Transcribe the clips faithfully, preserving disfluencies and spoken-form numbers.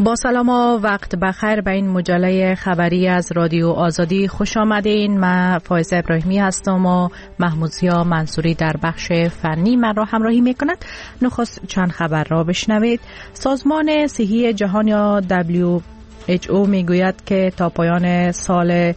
با سلام و وقت بخیر به این مجله خبری از رادیو آزادی خوش آمدین. من فایزه ابراهیمی هستم و محمودزیا منصوری در بخش فنی من را همراهی میکند. نخست چند خبر را بشنوید. سازمان صحی جهان یا دبلیو اچ او میگوید که تا پایان سال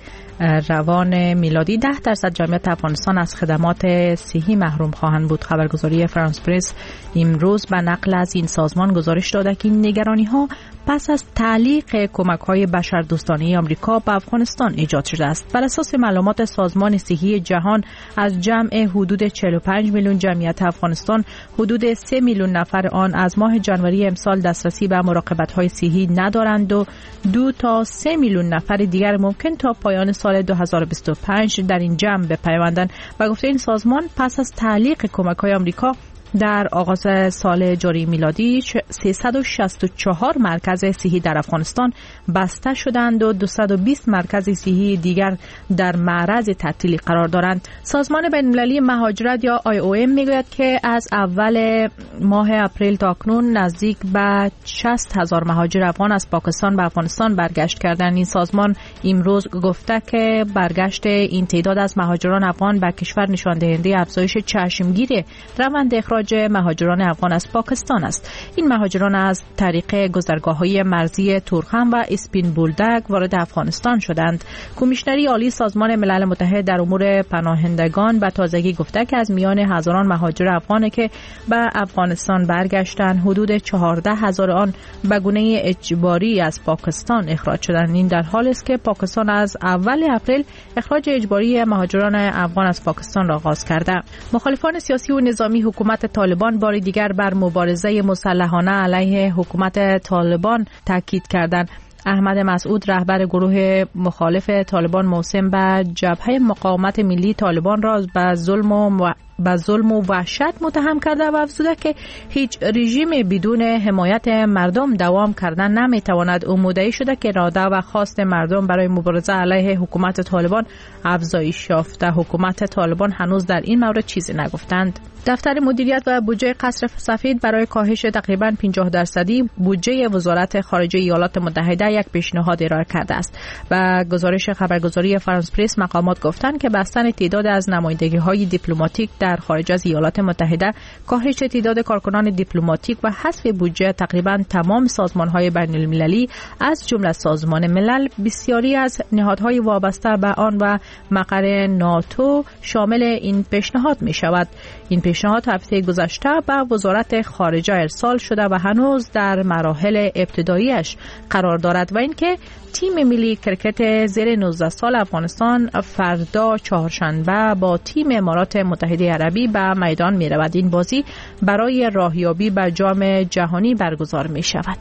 روان میلادی ده درصد جمعیت افغانستان از خدمات صحی محروم خواهند بود. خبرگزاری فرانس پرس امروز به نقل از این سازمان گزارش داده که این نگرانی ها پس از تعلیق کمک های بشردوستانه آمریکا به افغانستان ایجاد شده است. بر اساس معلومات سازمان صحی جهان از جمع حدود چهل و پنج میلیون جمعیت افغانستان حدود سه میلیون نفر آن از ماه جنوری امسال دسترسی به مراقبت های صحی ندارند و دو تا سه میلیون نفر دیگر ممکن تا پایان سال دو هزار و بیست و پنج در این جمع بپیوندند. و گفته این سازمان پس از تعلیق کمک های آمریکا در آغاز سال جاری میلادی سیصد و شصت و چهار مرکز صحی در افغانستان بسته شدند و دویست و بیست مرکز صحی دیگر در معرض تعطیلی قرار دارند. سازمان بین‌المللی مهاجرت یا آی او ام میگوید که از اول ماه اپریل تا اکنون نزدیک به شصت هزار مهاجر افغان از پاکستان به افغانستان برگشت کردند. این سازمان امروز گفته که برگشت این تعداد از مهاجران افغان به کشور نشان دهنده افزایش چشمگیر روند اخراج مهاجران افغان از پاکستان است. این مهاجران از طریق گذرگاه‌های مرزی تورخم و اسپین بولدک وارد افغانستان شدند. کمیشنری عالی سازمان ملل متحد در امور پناهندگان به تازگی گفته که از میان هزاران مهاجر افغانی که به افغانستان برگشتند حدود چهارده هزار آن به گونه اجباری از پاکستان اخراج شدند. این در حالی است که پاکستان از اول اپریل اخراج اجباری مهاجران افغان از پاکستان را آغاز کرده. مخالفان سیاسی و نظامی حکومت طالبان بار دیگر بر مبارزه مسلحانه علیه حکومت طالبان تاکید کردند. احمد مسعود رهبر گروه مخالف طالبان موسم به جبهه مقاومت ملی طالبان را به ظلم و به ظلم و وحشت متهم کرده و افزوده که هیچ رژیم بدون حمایت مردم دوام کردن نمیتواند. او مدعی شده که اراده و خواست مردم برای مبارزه علیه حکومت طالبان افزایش یافته. حکومت طالبان هنوز در این مورد چیزی نگفتند. دفتر مدیریت و بودجه قصر سفید برای کاهش تقریباً پنجاه درصدی بودجه وزارت خارجه ایالات متحده یک پیشنهاد ارائه کرده است. و گزارش خبرگزاری فرانس پرس مقامات گفتند که بستن تعداد از نمایندگی‌های دیپلماتیک در خارج از ایالات متحده، کاهش تعداد کارکنان دیپلماتیک و حذف بودجه تقریباً تمام سازمان‌های بین‌المللی از جمله سازمان ملل، بسیاری از نهادهای وابسته به آن و مقر ناتو شامل این پیشنهاد می‌شود. این پیشنهاد هفته گذشته به وزارت خارجه ارسال شده و هنوز در مراحل ابتداییش قرار دارد. و اینکه تیم ملی کرکت زیر نوزده سال افغانستان فردا چهارشنبه با تیم امارات متحده عربی به میدان می رود. این بازی برای راهیابی به جام جهانی برگزار می شود.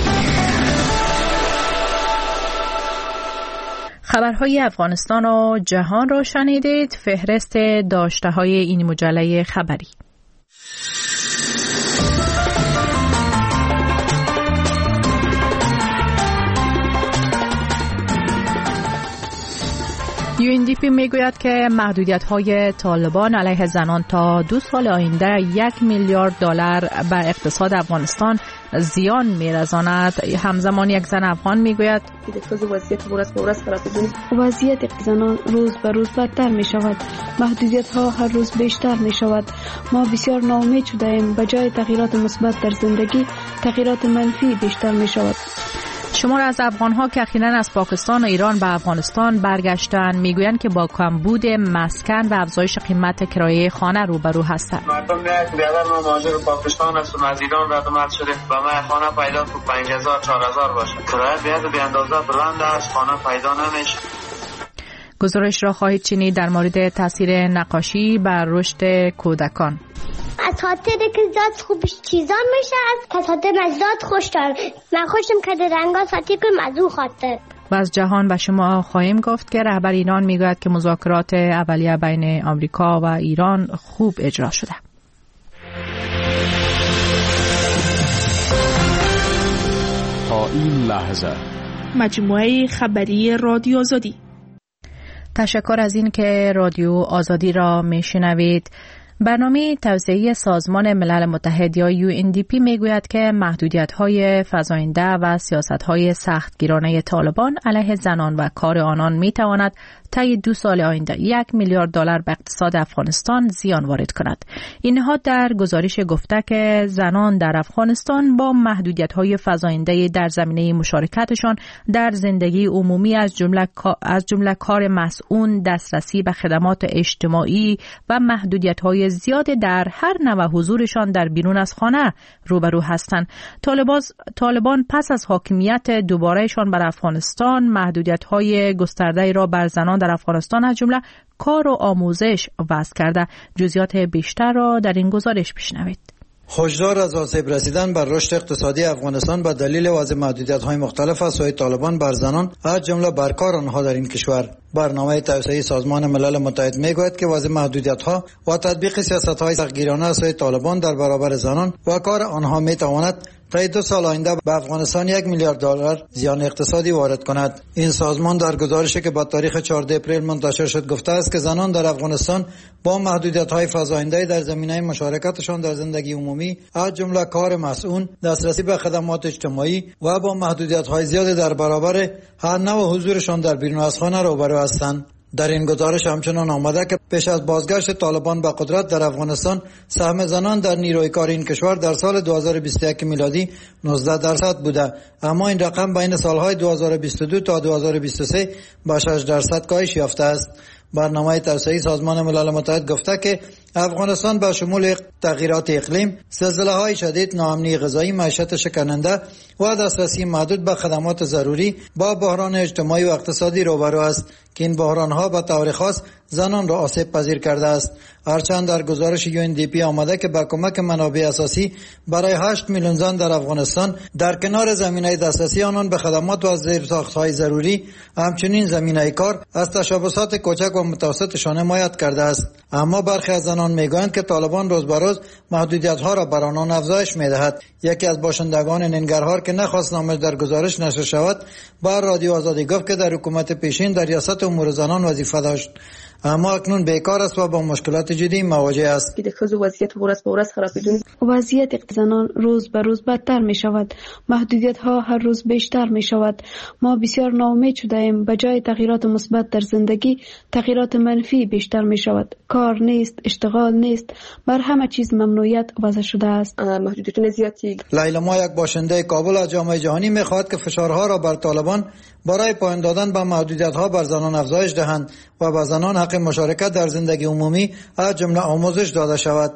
خبرهای افغانستان و جهان را شنیدید. فهرست داشته های این مجله خبری. یو ان دی پی میگوید که محدودیت‌های طالبان علیه زنان تا دو سال آینده یک میلیارد دلار به اقتصاد افغانستان زیان می‌رساند. همزمان یک زن افغان میگوید وضعیت زنان روز به روز بدتر می شود. محدودیت ها هر روز بیشتر می شود. ما بسیار ناامید شده ایم. به جای تغییرات مثبت در زندگی، تغییرات منفی بیشتر می شود. شمار از افغان‌ها که اخیراً از پاکستان و ایران به افغانستان برگشتند میگویند که با کمبود مسکن و افزایش قیمت کرایه خانه روبرو هستند. مردم میاد بیادر ما مهاجر پاکستان هستم، از ایران رد و مد شده و ما خانه پیدا تو پنج هزار چهار هزار باشه. کرایه بیاد به اندازه بلند است، خانه پیدا نمیشه. گزارش را خواهید شنید در مورد تاثیر نقاشی بر رشد کودکان. از خاطر که زاد خوب چیزا میشه، از خاطر زاد خوش دار. من خوشم که رنگا ساتی کنم از اون خاطر. و از جهان به شما خواهیم گفت که رهبر ایران میگوید که مذاکرات اولیه بین آمریکا و ایران خوب اجرا شده. تا این لحظه مجموعه خبری رادیو آزادی. تشکر از این که رادیو آزادی را میشنوید. برنامه توسعه سازمان ملل متحد یا یو ان دی پی میگوید که محدودیت‌های فزاینده و سیاست‌های سختگیرانه طالبان علیه زنان و کار آنان می‌تواند طی دو سال آینده یک میلیارد دلار به اقتصاد افغانستان زیان وارد کند. این نهاد در گزارش گفته که زنان در افغانستان با محدودیت‌های فزاینده در زمینه مشارکتشان در زندگی عمومی از جمله از جمله کار مسئول، دسترسی به خدمات اجتماعی و محدودیت‌های زیاد در هر نوع حضورشان در بیرون از خانه روبرو هستند. طالبان پس از حاکمیت دوبارهشان بر افغانستان محدودیت‌های گسترده را بر زنان در افغانستان از جمله کار و آموزش وضع کرده. جزئیات بیشتر را در این گزارش بشنوید. هشدار از آسیب رسیدن بر رشد اقتصادی افغانستان به دلیل وضع محدودیت‌های مختلف از سوی طالبان بر زنان از جمله بر کار آنها در این کشور. برنامه توسعه سازمان ملل متحد میگوید که وضع محدودیت‌ها و تطبیق سیاست‌های سختگیرانه از سوی طالبان در برابر زنان و کار آنها میتواند تا دو سال آینده به افغانستان یک میلیارد دلار زیان اقتصادی وارد کند. این سازمان در گزارشی که با تاریخ چهاردهم اپریل منتشر شد گفته است که زنان در افغانستان با محدودیت‌های فزاینده در زمینه مشارکتشان در زندگی عمومی از جمله کار مسئول، دسترسی به خدمات اجتماعی و با محدودیت‌های زیاد در برابر هر نوع حضورشان در بیرون از خانه روبرو هستند. در این گزارش همچنان آمده که پیش از بازگشت طالبان به قدرت در افغانستان سهم زنان در نیروی کار این کشور در سال دو هزار و بیست و یک میلادی نوزده درصد بوده، اما این رقم بین سالهای دو هزار و بیست و دو تا دو هزار و بیست و سه به شش درصد کاهش یافته است. برنامه توسعه سازمان ملل متحد گفته که افغانستان با شمول تغییرات اقلیم، زلزله‌های شدید، ناامنی غذایی، معیشت شکننده و دسترسی محدود به خدمات ضروری با بحران اجتماعی و اقتصادی روبرو است که این بحران‌ها به طور خاص زنان را آسیب پذیر کرده است. هرچند در گزارش یو ان دی پی آمده که با کمک منابع اساسی برای هشت میلیون زن در افغانستان در کنار زمینه دسترسی آنان به خدمات و زیرساخت‌های ضروری، همچنین زمینه کار از تشبثات کوچک و متوسطشان حمایت کرده است، اما برخی از زنان میگویند که طالبان روز به روز محدودیت‌ها را بر آنان افزایش می‌دهد. یکی از باشندگان ننگرهار که نخواست نامش در گزارش نشر شود بر رادیو آزادی گفت که در حکومت پیشین در ریاست امور زنان وظیفه داشت، اما اکنون بیکار است و با مشکلات جدی مواجه است. وضعیت زنان روز به روز بدتر می شود. محدودیت ها هر روز بیشتر می شود. ما بسیار ناامید شده ایم. به جای تغییرات مثبت در زندگی تغییرات منفی بیشتر می شود. کار نیست، اشتغال نیست، بر همه چیز ممنوعیت وضع شده است. محدودیت زیادی. لیلا ما یک باشنده کابل از جامعه جهانی می خواهد که فشارها را بر طالبان برای پایان دادن به محدودیت ها بر زنان افزایش دهند و به زنان حق مشارکت در زندگی عمومی از جمله آموزش داده شود.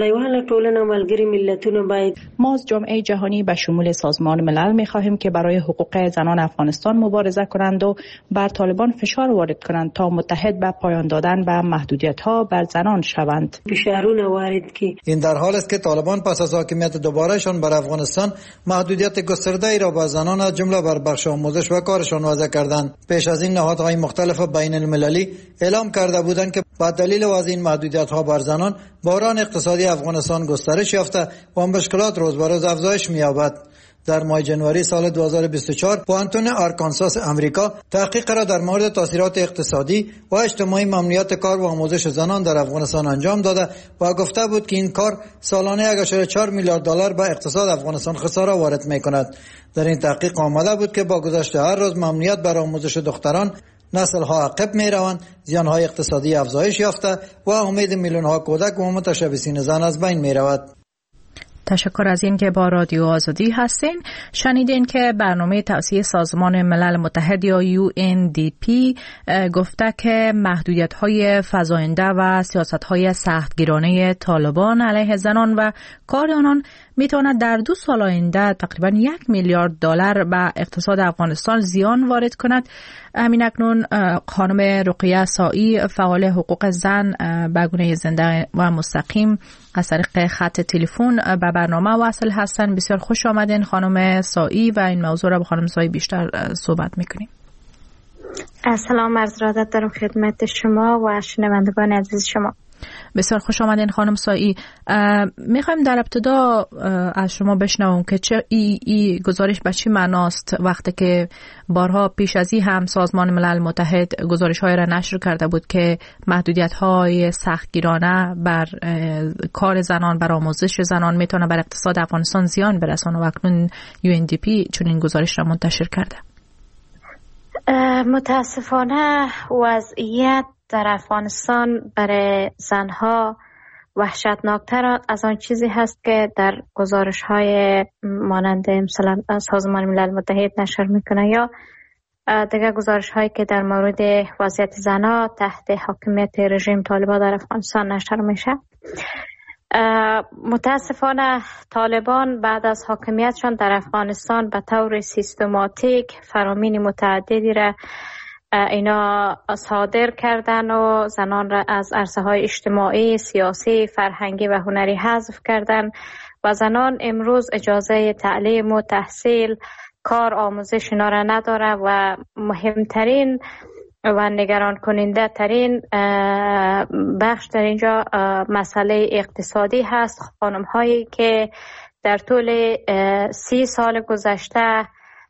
ما از جامعه جهانی به شمول سازمان ملل می خواهیم که برای حقوق زنان افغانستان مبارزه کنند و بر طالبان فشار وارد کنند تا متحد به پایان دادن به محدودیت ها بر زنان شوند. این در حال است که طالبان پس از حاکمیت دوبارهشان بر افغانستان محدودیت گسترده ای را بر زنان از جمله بر بخش آموزش و کارشان وضع کردند. پیش از این نهادهای مختلف بین المللی اعلام کرده بودند که با دلیل وضع این محدودیت ها بر زنان بحران اقتصادی افغانستان گسترش یافته و مشکلات روز به روز افزایش می‌یابد. در ماه جنوری سال دو هزار و بیست و چهار پوانتون آرکانساس امریکا تحقیق را در مورد تاثیرات اقتصادی و اجتماعی ممنوعیت کار و آموزش زنان در افغانستان انجام داده و گفته بود که این کار سالانه یک ممیز چهار میلیارد دلار به اقتصاد افغانستان خساره وارد می‌کند. در این تحقیق آمده بود که با گذشت هر روز ممنوعیت بر آموزش دختران نسل‌ها عقب می‌روند، زیان‌های اقتصادی افزایش یافته و امید میلیون‌ها کودک و متشبثین زن از بین می‌رود. تشکر از این که با رادیو آزادی هستین. شنیدین که برنامه توسعه سازمان ملل متحد یا یو ان دی پی گفته که محدودیت‌های فزاینده و سیاست‌های سختگیرانه طالبان علیه زنان و کار آنان میتواند در دو سال آینده تقریبا یک میلیارد دلار به اقتصاد افغانستان زیان وارد کند. همین اکنون خانم رقیه سایی فعال حقوق زن به گونه زنده و مستقیم از طریق خط تلفن به برنامه وصل هستند. بسیار خوش آمدین خانم سایی و این موضوع را با خانم سایی بیشتر صحبت میکنیم. سلام، عرض ادب دارم خدمت شما و شنوندگان عزیز شما. بسیار خوش آمدین خانم سایی. میخوایم در ابتدا از شما بشنوم که چه ای, ای گزارش به چی معناست وقتی که بارها پیش از این هم سازمان ملل متحد گزارش های را نشر کرده بود که محدودیت های سختگیرانه بر کار زنان، بر آموزش زنان میتونه بر اقتصاد افغانستان زیان برسونه و اکنون یو ان دی پی چون این گزارش را منتشر کرده. متاسفانه وضعیت در افغانستان برای زنها وحشتناکتر از آن چیزی هست که در گزارش های مانند مثلا سازمان ملل متحد نشر میکنه یا دیگر گزارش هایی که در مورد وضعیت زنها تحت حاکمیت رژیم طالبان در افغانستان نشر میشه. متاسفانه طالبان بعد از حاکمیتشان در افغانستان به طور سیستماتیک فرامین متعددی را اینا صادر کردن و زنان را از عرصه های اجتماعی، سیاسی، فرهنگی و هنری حذف کردن و زنان امروز اجازه تعلیم و تحصیل، کار، آموزش اینا را نداره و مهمترین و نگران کننده ترین بخش در اینجا مسئله اقتصادی هست. خانم هایی که در طول سی سال گذشته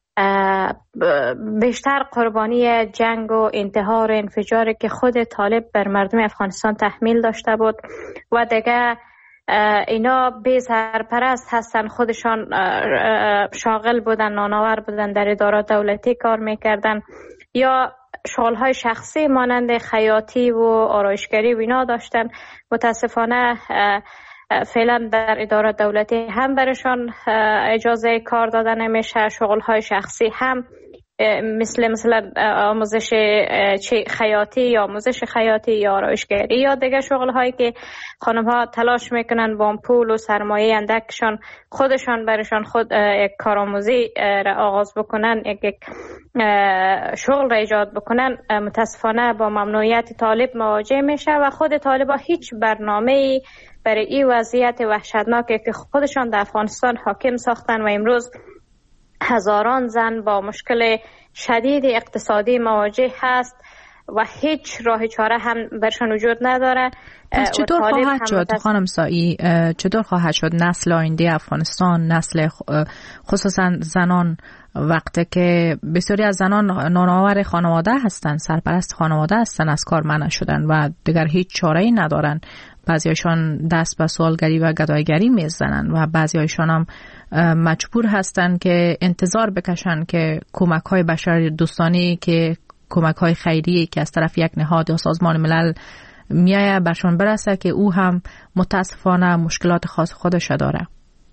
بیشتر قربانی جنگ و انتحار و انفجاری که خود طالب بر مردم افغانستان تحمیل داشته بود و دیگه اینا بی سرپرست هستن، خودشان شاغل بودن، نانآور بودن، در ادارات دولتی کار میکردن یا شغل‌های شخصی مانند خیاطی و آرایشگری و اینا داشتن. متاسفانه فعلا در ادارات دولتی هم برشان اجازه کار داده نمیشه، شغل‌های شخصی هم مثل مثلا آموزش خیاطی یا آموزش خیاطی یا آرایشگری یا دیگه شغل‌هایی که خانم‌ها تلاش میکنن با پول و سرمایه اندکشان خودشان برشان خود یک کارآموزی را آغاز بکنن، یک, یک شغل را ایجاد بکنن، متاسفانه با ممنوعیت طالب مواجه میشه و خود طالبا هیچ برنامه‌ای برای این وضعیت وحشتناکی که خودشان در افغانستان حاکم ساختن و امروز هزاران زن با مشکل شدید اقتصادی مواجه هست و هیچ راه چاره هم برشان وجود نداره. پس چطور خواهد شد خانم سایی، چطور خواهد شد نسل آینده افغانستان، نسل خصوصا زنان، وقتی که بسیاری از زنان نانآور خانواده هستند، سرپرست خانواده هستند، از کار منع شدن و دیگر هیچ چاره‌ای ندارن، بعضیاشان دست به سوالگری و گدایگری میزنن و بعضیاشان هم مجبور هستند که انتظار بکشن که کمک‌های بشری دوستانه که کمک‌های خیریه که از طرف یک نهاد یا سازمان ملل میایه برشون برسه که او هم متاسفانه مشکلات خاص خودش داره.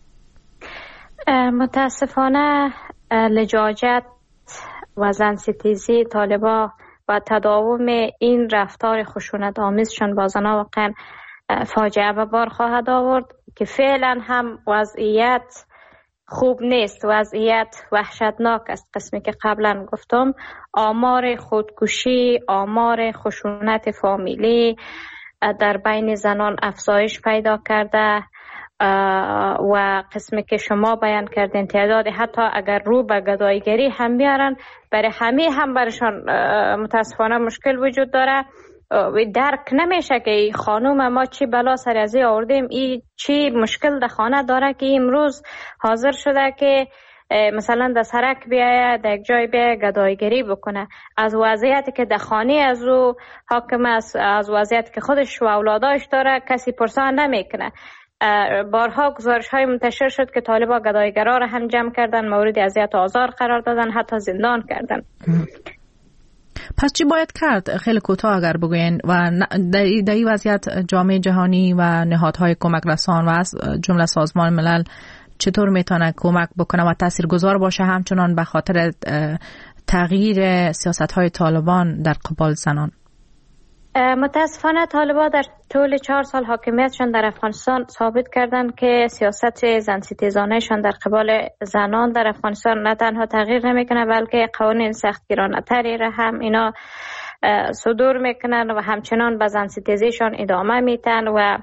متاسفانه لجاجت و زنستیزی طالبا و تداوم این رفتار خشونت آمیزشان با زنان واقعا فاجعه به بار خواهد آورد که فعلا هم وضعیت خوب نیست، وضعیت وحشتناک است. قسمی که قبلا گفتم آمار خودکشی، آمار خشونت فامیلی در بین زنان افزایش پیدا کرده و قسمی که شما بیان کردین تعداد حتی اگر رو به گدایگری هم بیارن برای همه هم برشان متاسفانه مشکل وجود داره. درک نمیشه که خانوم ما چی بلا سر ازی آوردیم، ای چی مشکل در خانه داره که امروز حاضر شده که مثلا در سرک بیایه در یک جای بیایه گدایگری بکنه. از وضعیتی که در خانه از او حاکم است، از وضعیتی که خودش و اولاداش داره کسی پرسان نمیکنه. بارها گزارش های منتشر شد که طالبا گدایگرا را هم جمع کردن، مورد اذیت و آزار قرار دادن، حتی زندان کردن. پس چی باید کرد؟ خیلی کوتاه اگر بگوین و در این وضعیت جامعه جهانی و نهادهای کمک رسان و از جمله سازمان ملل چطور میتونه کمک بکنه و تاثیرگذار باشه همچنان به خاطر تغییر سیاست های طالبان در قبال زنان؟ متاسفانه طالبان در طول چهار سال حاکمیتشان در افغانستان ثابت کردند که سیاست زنستیزانهشان در قبال زنان در افغانستان نه تنها تغییر نمیکنه بلکه قوانین سختگیرانه تری را هم اینا صدور میکنن و همچنان به زنستیزیشان ادامه میتن و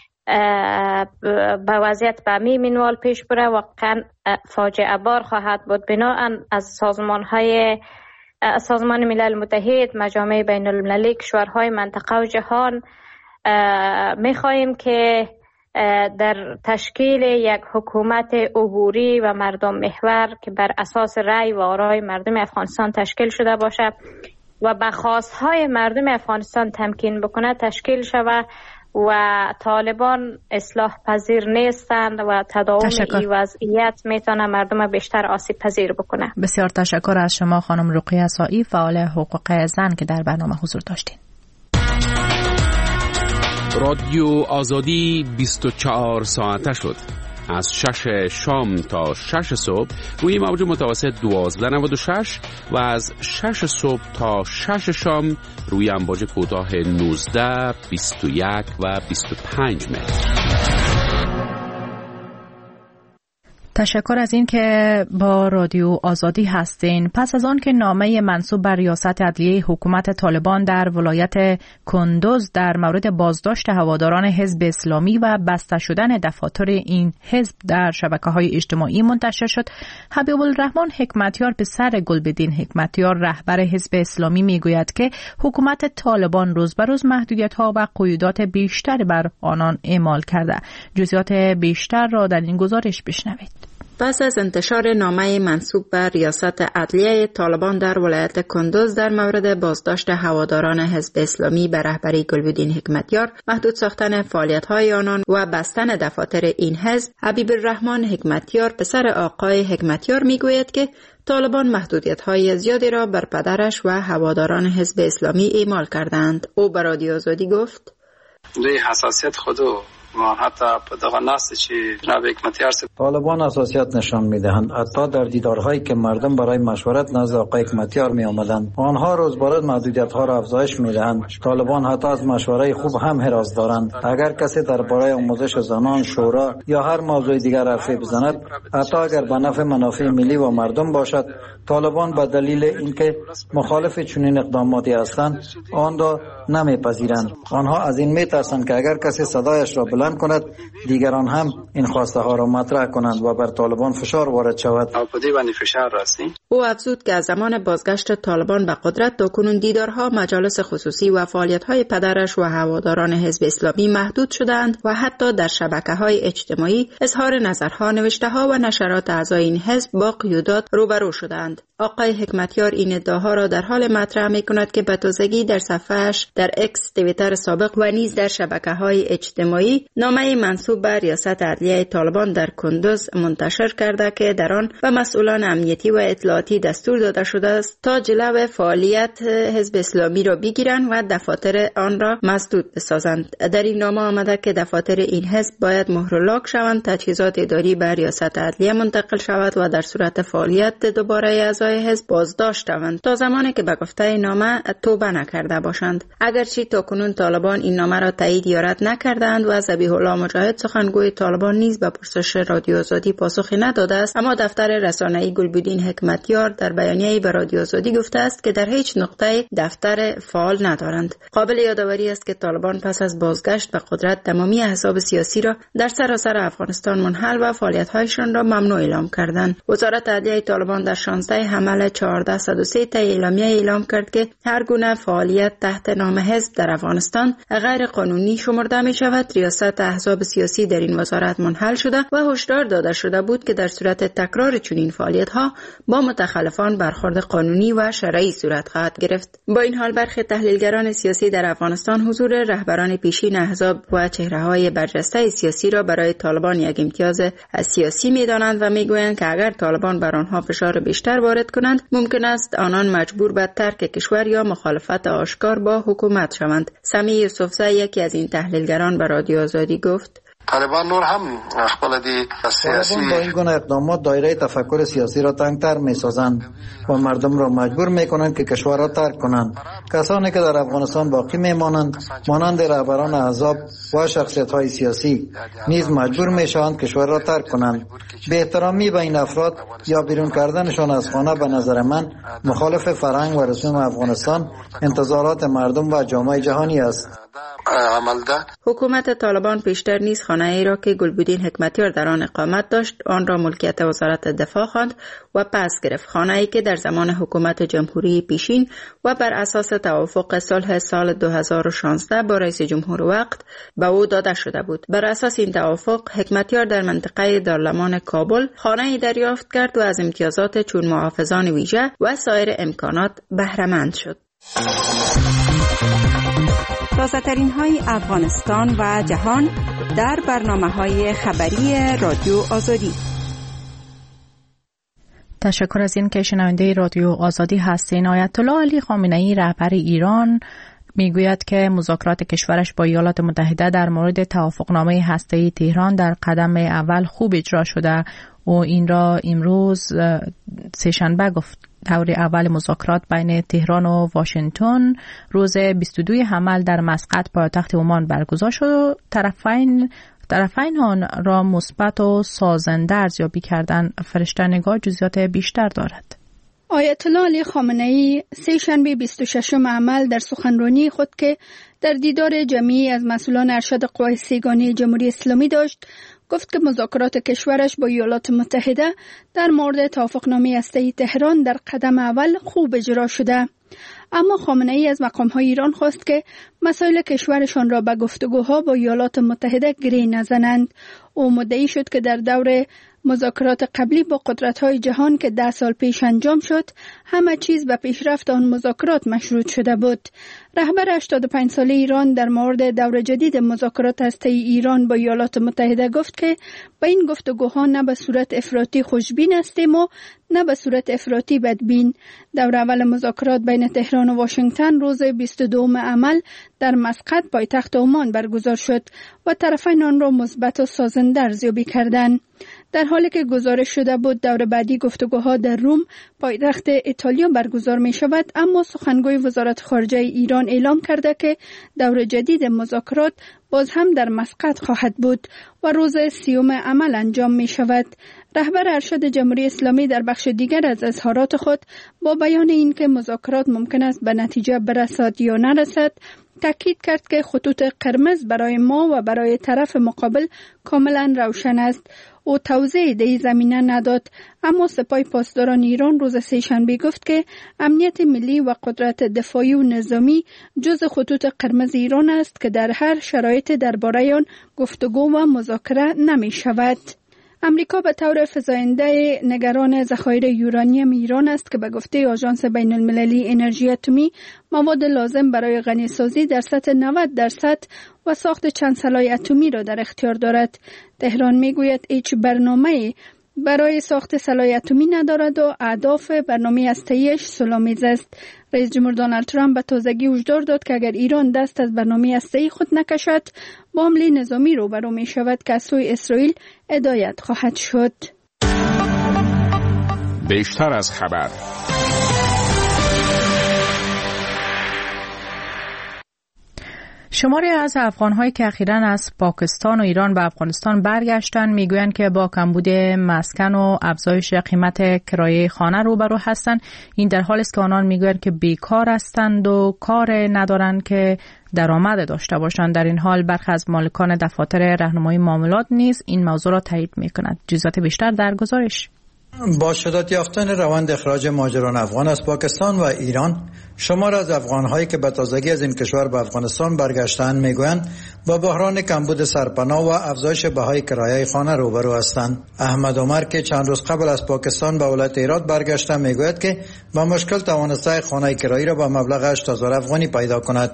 به وضعیت به می منوال پیش بره. واقعا فاجعه بار خواهد بود. بناهن از سازمان های سازمان ملل متحد، مجامع بین المللی، کشورهای منطقه و جهان میخواهیم که در تشکیل یک حکومت عبوری و مردم محور که بر اساس رأی و آرای مردم افغانستان تشکیل شده باشد و به خواستهای مردم افغانستان تمکین بکنه تشکیل شود و طالبان اصلاح پذیر نیستند و تداوم این وضعیت میتونه مردم بیشتر آسیب پذیر بکنه. بسیار تشکر از شما خانم رقیه سائی، فعال حقوق زن که در برنامه حضور داشتین. رادیو آزادی بیست و چهار ساعته شد. از شش شام تا شش صبح روی موج متوسط دوازده نود و شش و از شش صبح تا شش شام روی امواج کوتاه نوزده، بیست و یک و بیست و پنج متر. تشکر از این که با رادیو آزادی هستین. پس از آن که نامه منسوب بر ریاست عدلیه حکومت طالبان در ولایت کندوز در مورد بازداشت هواداران حزب اسلامی و بسته شدن دفاتر این حزب در شبکه‌های اجتماعی منتشر شد، حبیب الرحمن حکمتیار پسر گلبدین حکمتیار رهبر حزب اسلامی میگوید که حکومت طالبان روز به روز محدودیت‌ها و قیودات بیشتری بر آنان اعمال کرده. جزئیات بیشتر را در این گزارش بشنوید. پس از انتشار نامه منسوب بر ریاست عدلیه طالبان در ولایت کندوز در مورد بازداشت هواداران حزب اسلامی به رهبری گلبدین حکمتیار، محدود ساختن فعالیت‌های آنان و بستن دفاتر این حزب، حبیب الرحمن حکمتیار پسر آقای حکمتیار میگوید که طالبان محدودیت‌های زیادی را بر پدرش و هواداران حزب اسلامی اعمال کردند. او به رادیو آزادی گفت: دوی حساسیت خودو ما حتی پدغه ناست چی جناب حکمتیار طالبان حساسیت نشان میدهند. حتی در دیدارهایی که مردم برای مشورت نزد آقای حکمتیار می آمدند، آنها روز به روز محدودیت ها را افزایش میدهند. طالبان حتی از مشوره خوب هم حراس دارند. اگر کسی درباره آموزش زنان، شورا یا هر موضوع دیگر حرفی بزند، حتی اگر به نفع منافع ملی و مردم باشد، طالبان به دلیل اینکه مخالف چنین اقداماتی هستند آن را نمیپذیرند. آنها از این میترسند که اگر کسی صدایش را بلند کند، دیگران هم این خواسته ها را مطرح کنند و بر طالبان فشار وارد شود. او افزود که از زمان بازگشت طالبان به قدرت تاکنون دیدارها، مجالس خصوصی و فعالیت‌های پدرش و هواداران حزب اسلامی محدود شدند و حتی در شبکه‌های اجتماعی اظهار نظرها، نوشته‌ها و نشرات اعضای این حزب با قیودات روبرو شدند. آقای حکمتیار این ادعاها را در حال مطرح می‌کند که به تازگی در صفحه‌اش در اکس، توییتر سابق و نیز در شبکه‌های اجتماعی نامه منسوب به ریاست عدلیه طالبان در کندوز منتشر کرده که در آن به مسئولان امنیتی و اطلاعاتی دستور داده شده است تا جلو فعالیت حزب اسلامی را بگیرند و دفاتر آن را مسدود بسازند. در این نامه آمده که دفاتر این حزب باید مهر و لاک شوند، تجهیزات اداری به ریاست عدلیه منتقل شود و در صورت فعالیت دوباره اعضای حزب بازداشت شوند تا زمانی که به گفته نامه توبه نکرده باشند. اگرچه تاکنون طالبان این نامه را تایید یا رد نکردند و ذبیح الله مجاهد سخنگوی طالبان نیز به پرسش رادیو آزادی پاسخی نداده است، اما دفتر رسانه‌ای گلبدین حکمتیار در بیانیه‌ای به رادیو آزادی گفته است که در هیچ نقطه دفتر فعال ندارند. قابل یادآوری است که طالبان پس از بازگشت به قدرت تمامی احزاب سیاسی را در سراسر افغانستان منحل و فعالیت‌هایشان را ممنوع اعلام کردند. وزارت عدلیه طالبان در شانزده حمل چهارده صد و سه اعلامیه اعلام کرد که هر گونه فعالیت تحت نام حزب در افغانستان غیر قانونی شمرده می شود. ریاست احزاب سیاسی در این وزارت منحل شده و هشدار داده شده بود که در صورت تکرار چنین فعالیت‌ها با متخلفان برخورد قانونی و شرعی صورت خواهد گرفت. با این حال برخی تحلیلگران سیاسی در افغانستان حضور رهبران پیشین احزاب و چهره‌های برجسته سیاسی را برای طالبان یک امتیاز سیاسی می‌دانند و می‌گویند که اگر طالبان بر آنها فشار بیشتر وارد کنند، ممکن است آنان مجبور به ترک کشور یا مخالفت آشکار با حکومت شوند. سمی یوسفزی یکی از این تحلیلگران به رادیو آزادی گفت: طالبان نور هم خپل دی سیاسی با این گونه اقدامات دایره تفکر سیاسی را تنگتر می سازند و مردم را مجبور می کنند که کشور را ترک کنند. کسانی که در افغانستان باقی می مانند مانند رهبران احزاب و شخصیت های سیاسی نیز مجبور می شوند کشور را ترک کنند. به احترامی به این افراد یا بیرون کردنشان از خانه به نظر من مخالف فرهنگ و رسوم افغانستان، انتظارات مردم و جامعه جهانی است. عمل ده. حکومت طالبان پیشتر نیز خانه ای را که گلبودین حکمتیار در آن اقامت داشت آن را ملکیت وزارت دفاع خواند و پس گرفت. خانه ای که در زمان حکومت جمهوری پیشین و بر اساس توافق صلح سال دو هزار و شانزده با رئیس جمهور وقت به او داده شده بود. بر اساس این توافق حکمتیار در منطقه دارالمان کابل خانه ای دریافت کرد و از امتیازات چون محافظان ویژه و سایر امکانات بهره مند شد. تازه ترین های افغانستان و جهان در برنامه های خبری رادیو آزادی. تشکر از این که شنونده رادیو آزادی هستین. آیت الله علی خامنه‌ای رهبر ایران میگوید که مذاکرات کشورش با ایالات متحده در مورد توافقنامه هسته‌ای تهران در قدم اول خوب اجرا شده و این را امروز سه‌شنبه گفت. دور اول مذاکرات بین تهران و واشنگتن روز بیست و دو حمل در مسقط پایتخت عمان برگزار شد و طرفین طرفین آن را مثبت و سازنده ارزیابی کردند. فرشته نگار جزئیات بیشتر دارد. آیت الله علی خامنه‌ای سه‌شنبه بیست و ششم حمل در سخنرانی خود که در دیدار جمعی از مسئولان ارشد قوای سه‌گانه جمهوری اسلامی داشت گفت که مذاکرات کشورش با ایالات متحده در مورد توافقنامه هسته‌ای تهران در قدم اول خوب اجرا شده. اما خامنه‌ای از مقام‌های ایران خواست که مسائل کشورشان را به گفتگوها با ایالات متحده گره نزنند. او مدعی شد که در دور مذاکرات قبلی با قدرت‌های جهان که ده سال پیش انجام شد همه چیز به پیشرفت آن مذاکرات مشروط شده بود. رهبر هشتاد و پنج ساله ایران در مورد دور جدید مذاکرات هسته‌ای ایران با ایالات متحده گفت که با این گفتگوها نه به صورت افراطی خوشبین هستیم و نه به صورت افراطی بدبین. دور اول مذاکرات بین تهران و واشنگتن روز بیست و دوم حمل در مسقط پایتخت عمان برگزار شد و طرفین آن را مثبت و سازنده ارزیابی کردند. در حالی که گزارش شده بود دور بعدی گفتگوها در روم پایتخت ایتالیا برگزار می شود، اما سخنگوی وزارت خارجه ایران اعلام کرده که دور جدید مذاکرات باز هم در مسقط خواهد بود و روز سیوم عمل انجام می شود. رهبر ارشد جمهوری اسلامی در بخش دیگر از اظهارات خود با بیان اینکه مذاکرات ممکن است به نتیجه برسد یا نرسد تاکید کرد که خطوط قرمز برای ما و برای طرف مقابل کاملا روشن است. او توضیح در این زمینه نداد، اما سپاه پاسداران ایران روز سه‌شنبه گفت که امنیت ملی و قدرت دفاعی و نظامی جز خطوط قرمز ایران است که در هر شرایط درباره آن گفتگو و مذاکره نمی شود. امریکا به طور فزاینده نگران ذخایر یورانیم ایران است که به گفته آژانس بین المللی انرژی اتمی مواد لازم برای غنیسازی در سطح نود درصد و ساخت چند سلاح اتمی را در اختیار دارد. تهران میگوید هیچ برنامه‌ای برای ساخت سلاح اتمی ندارد و اهداف برنامه هسته‌ایش صلح‌آمیز است. رئیس جمهور دونالد ترامپ به تازگی هشدار داد که اگر ایران دست از برنامه هسته‌ای خود نکشد با حمله نظامی روبرو می شود که از سوی اسرائیل هدایت خواهد شد. بیشتر از خبر. شماری از افغان‌هایی که اخیراً از پاکستان و ایران به افغانستان برگشتند میگویند که با کمبود مسکن و افزایش قیمت کرایه خانه روبرو هستند. این در حالی است که آنان میگویند که بیکار هستند و کار ندارند که درآمد داشته باشند. در این حال برخی از مالکان دفاتر راهنمایی معاملات نیز این موضوع را تایید می‌کنند. جزئیات بیشتر در گزارش. با شدت یافتن روند اخراج مهاجران افغان از پاکستان و ایران، شمار از افغان‌هایی که به تازگی از این کشور به افغانستان برگشتند میگویند با بحران کمبود سرپناه و افزایش بهای کرایه خانه روبرو هستند. احمد عمر که چند روز قبل از پاکستان به ولایت هرات برگشته میگوید که با مشکل توانسته خانه کرایه را با مبلغ هشت هزار افغانی پیدا کند.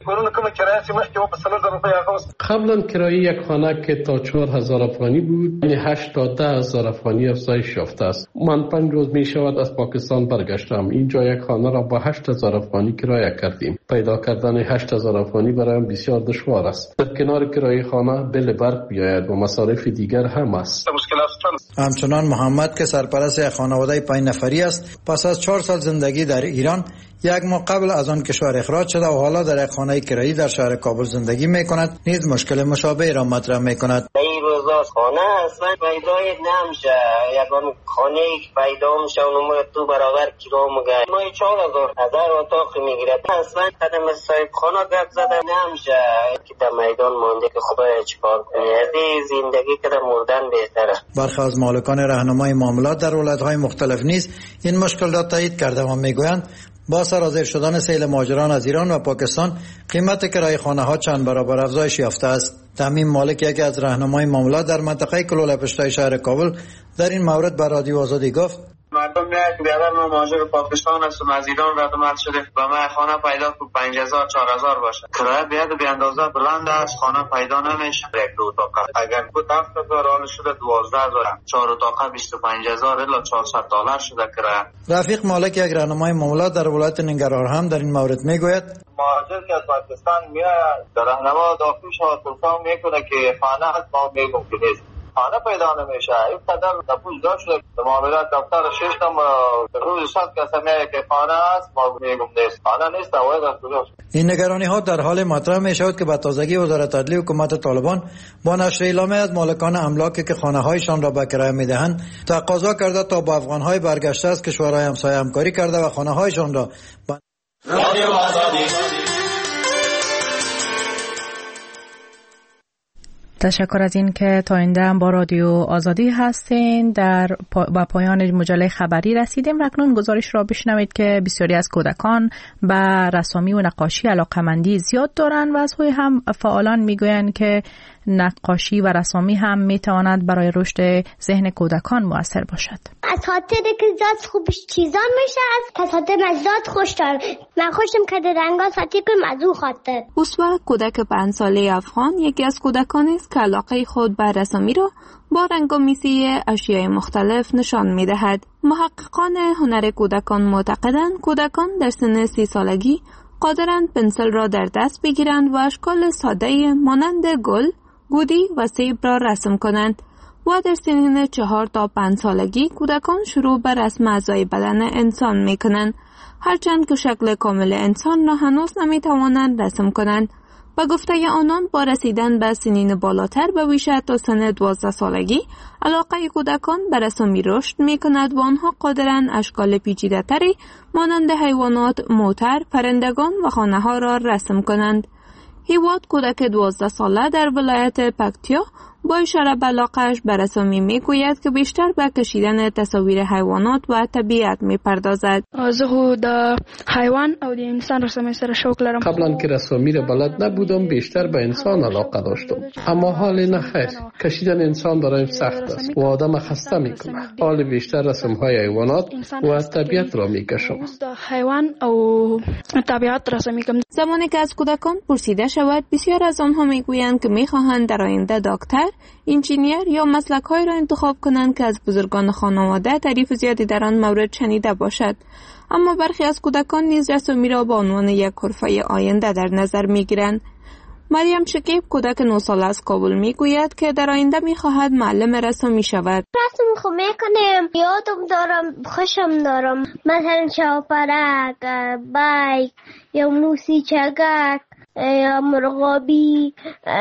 قبلا کرایه یک خانه که تا چهار هزار افغانی بود، یعنی هشت تا ده هزار افغانی افزایش یافته است. من پنج روز می شود از پاکستان برگشتم. اینجا یک خانه را با هشت هزار افغانی کرایه کردیم. پیدا کردن هشت هزار افغانی برایم بسیار دشوار است. در کنار کرایه خانه بل برق بیاید و مصارف دیگر هم است. همچنان محمد که سرپرست خانواده پنج نفری است، پس از چهار سال زندگی در ایران یک ماه قبل از آن کشور اخراج شده و حالا در یک خانه کرایی در شهر کابل زندگی می کند، نیز مشکل مشابه را مطرح می کند. این روزا است. خانه اصلا پیدای نمیشه. یکان خانه ای پیدا میشه اون ما تو برابر کیلو میگه ما چهار هزار هزار اتاق میگیره. اصلا قدم صاحب خانه گپ زده نمیشه که در میدان مونده که خدای چیکار کنه. از زندگی که مردن بهتره. برخی از مالکان راهنمای معاملات در ولایت‌های مختلف نیز این مشکل را تایید کرده و میگویند با سرازیر شدن سیل مهاجران از ایران و پاکستان قیمت کرایه خانه ها چند برابر افزایش یافته است. تمیم مالک یکی از راهنمای معاملات در منطقه کلوله پشتای شهر کابل در این مورد به رادیو آزادی گفت مردم میاد که بیادر ما مهاجر پاکستان هستم از ایران رد مد شده و من خانه پیدا که پنج هزار چهار هزار باشه. کرایه بیاد به اندازه بلند است. خانه پیدا نمیشه. یک دو اتاق اگر بود هفت هزار آن شده دوازده هزار. چهار اتاق بیست و پنج هزار الی چهارصد دلار شده کرایه. رفیق مالک یک راهنمای معاملات در ولایت ننگرهار هم در این مورد میگوید مهاجر که از پاکستان میاد در راهنما داخل شود تلفن میکنه که خانه هست ما میگم که نیست. خانه پیدا نمیشه. این قدر نفوذ دار شده که معاملات دفتر شش تا روز صد کس میگه که خانه است ما میگم نیست. خانه نیست باید از کجاست. این نگرانی ها در حال مطرح می شود که به تازگی وزارت عدلیه حکومت طالبان با نشر اعلامیه از مالکان املاکی که خانه هایشان را به کرایه میدهند تقاضا کرده تا با افغان های برگشته از کشورهای همسایه همکاری کرده و خانه هایشان را با... رادیو آزادی. تشکر از این که تا اینجا هم با رادیو آزادی هستین. در پا... با پایان مجله خبری رسیدیم و اکنون گزارش را بشنوید که بسیاری از کودکان به رسامی و نقاشی علاقمندی زیاد دارند و از سوی هم فعالان میگویند که نقاشی و رسامی هم میتواند برای رشد ذهن کودکان مؤثر باشد. از خاطر که زیاد خوبش چیزان میشه از خاطر زیاد خوش دار من خوشم که رنگا ساتی کنم از او خاطر. اسوا کودک پنج ساله افغان یکی از کودکانی است که علاقه خود به رسامی را با رنگامیزی اشیاء مختلف نشان میدهد. محققان هنر کودکان معتقدند کودکان در سن سی سالگی قادرند پنسل را در دست بگیرند و اشکال ساده مانند گل، گودی و سیب را رسم کنند و در سنین چهار تا پنج سالگی کودکان شروع به رسم اعضای بدن انسان می کنند، هرچند که شکل کامل انسان را هنوز نمی توانند رسم کنند. با گفته آنان با رسیدن به سنین بالاتر به بیش تا سن دوازده سالگی علاقه کودکان به رسامی رشد می کند و آنها قادرند اشکال پیچیده تری مانند حیوانات، موتر، پرندگان و خانه ها را رسم کنند. هیواد کودک دوازده ساله در ولایت پکتیا با اشاره به علاقه‌اش به رسامی میگوید که بیشتر به کشیدن تصاویر حیوانات و طبیعت میپردازد. زه خو د حیوان او د انسان رسامی سره شوق لرم. قبلا که رسامی را بلد نبودم بیشتر به انسان علاقه داشتم، اما حال نه خیر. کشیدن انسان برایم سخت است و آدم خسته میکنه. حال بیشتر رسم‌های حیوانات و طبیعت را میکشم. حیوان او طبیعت رسامی کنم. زمانی که از کودکان پرسیده شود بسیار از آنها میگویند که میخواهند در آینده دکتر، انجینیر یا مسلک‌هایی را انتخاب کنند که از بزرگان خانواده تعریف زیادی در آن مورد شنیده باشد. اما برخی از کودکان نیز رسامی را به عنوان یک حرفه آینده در نظر میگیرند. مریم شکیب کودک نه ساله از کابل میگوید که در آینده میخواهد معلم رسامی شود. رسم خوب میکنم، یادم دارم، خوشم دارم، مثلا شاپرک، بایک یا موسیچگک یا مرغابی،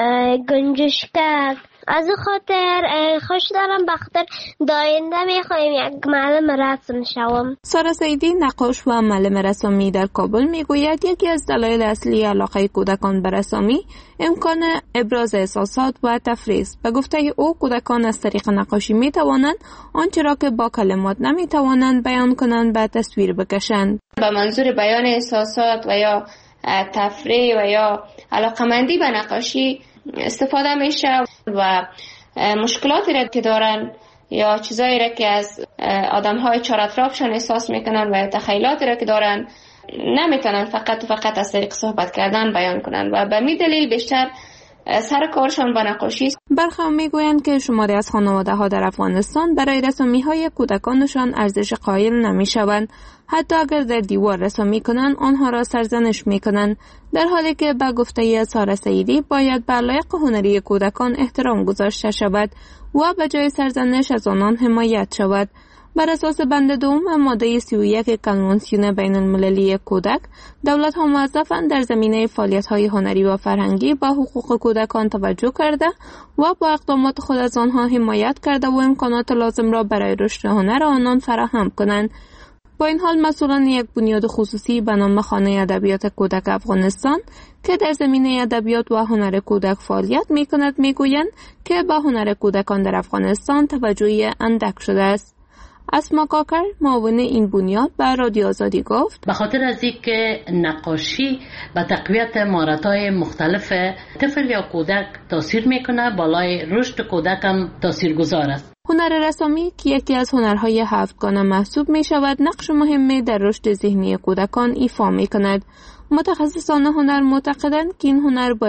گنجشکک. از خاطر خوش دارم بخاطر داینده میخوایم یک معلم رسم شوم. سارا سیدی نقاش و معلم رسامی در کابل میگوید یکی از دلایل اصلی علاقه کودکان به رسامی امکان ابراز احساسات و تفریح است. به گفته او کودکان از طریق نقاشی میتوانند آنچه را که با کلمات نمیتوانند بیان کنند به تصویر بکشند. به منظور بیان احساسات و یا تفریح و یا علاقمندی به نقاشی استفاده میشه و مشکلاتی را که دارن یا چیزایی را که از آدم‌های چهار اطرافشان احساس میکنن و تخیلاتی را که دارن نمیتونن فقط و فقط از طریق صحبت کردن بیان کنن و به می دلیل بیشتر سر کارشان با نقاشی است. برخی میگویند که شماری از خانواده ها در افغانستان برای رسامی های کودکانشان ارزش قائل نمیشوند. حتی اگر در دیوار رسامی کنند آنها را سرزنش میکنند، در حالی که به گفته سارا سیدی باید به علایق هنری کودکان احترام گذاشته شود و به جای سرزنش از آنان حمایت شود. بر اساس بند دوم ماده سی و یک کنوانسیون بین المللی کودک، دولت ها موظفند در زمینه فعالیت های هنری و فرهنگی با حقوق کودکان توجه کرده و با اقدامات خود از آنها حمایت کرده و امکانات لازم را برای رشد هنر آنان فراهم کنند. با این حال مسئولان یک بنیاد خصوصی به نام خانه ادبیات کودک افغانستان که در زمینه ادبیات و هنر کودک فعالیت می کند می گویند که به هنر کودکان در افغانستان توجهی اندک شده است. اسما کاکر معاون این بنیاد به رادیو آزادی گفت به خاطر از اینکه نقاشی به تقویت مهارت‌های مختلف طفل یا کودک تاثیر میکنه، بالای رشد کودک هم تاثیرگذار است. هنر رسامی که یکی از هنرهای هفتگانه محسوب می شود، نقش مهمی در رشد ذهنی کودکان ایفا می کند. متخصصان هنر معتقدند که این هنر